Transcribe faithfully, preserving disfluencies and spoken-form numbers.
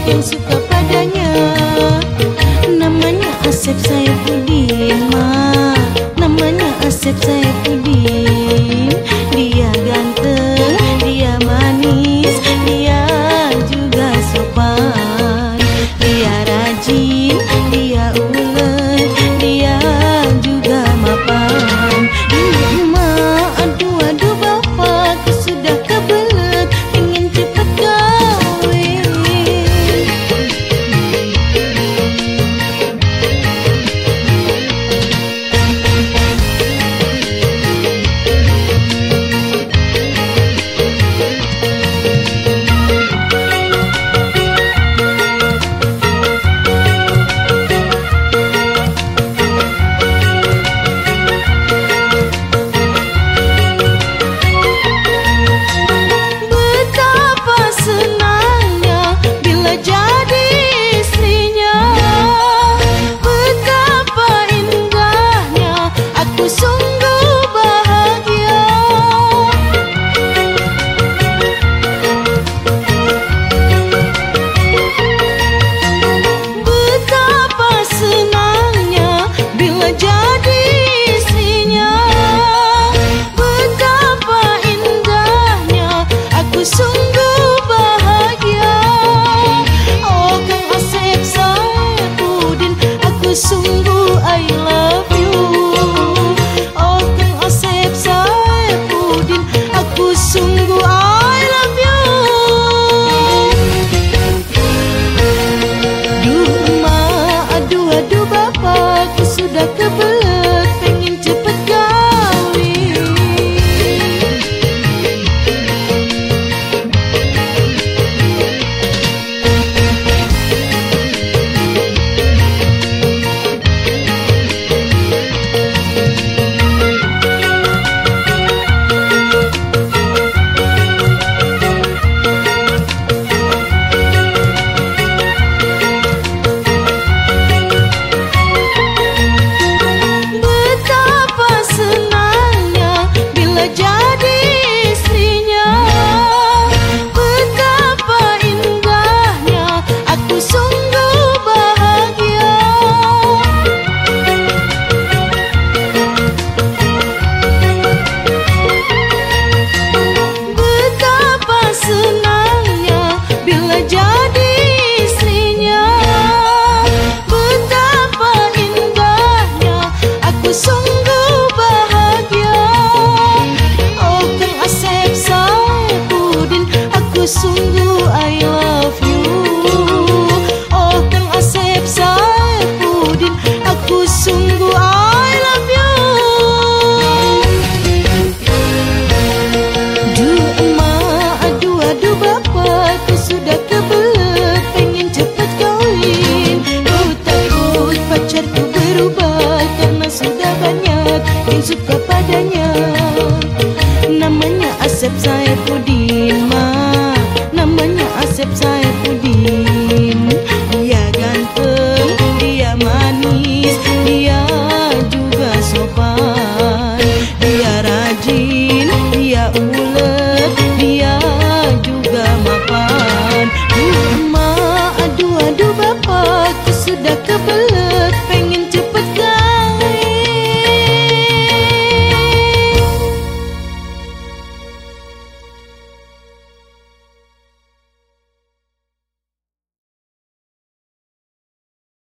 yang suka padanya. Namanya Asep Saifuddin, ma. Namanya Asep Saifuddin. Dia ganteng, dia manis, dia juga sopan. Dia rajin, dia ulet, dia juga mapan. Mak, aduh aduh bapak, aku sudah kebelet, pengen cepet kawin. Sungguh I love you. Oh Kang Asep Saifuddin, aku sungguh I love you. Duh mak, aduh aduh bapak, aku sudah kebelet, pengen cepet kawin. Sungguh I love you. Oh Kang Asep Saifuddin, aku sungguh I love you. Duh emak, aduh aduh bapak, aku sudah kebelet, pengen cepet kawin. Ku takut pacarku berubah karena sudah banyak yang suka padanya. Namanya Asep Saifuddin, ma. Namanya Asep Saifuddin.